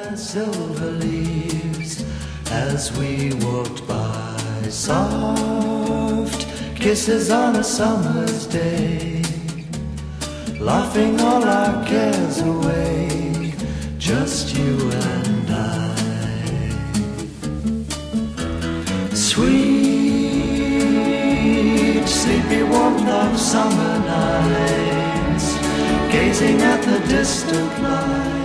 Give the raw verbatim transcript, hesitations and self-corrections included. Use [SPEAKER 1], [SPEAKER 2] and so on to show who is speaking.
[SPEAKER 1] silver leaves as we walked by. Soft kisses on a summer's day, laughing all our cares away, just you and I. Sweet, sleepy warmth of summer nights, gazing at the distant lights,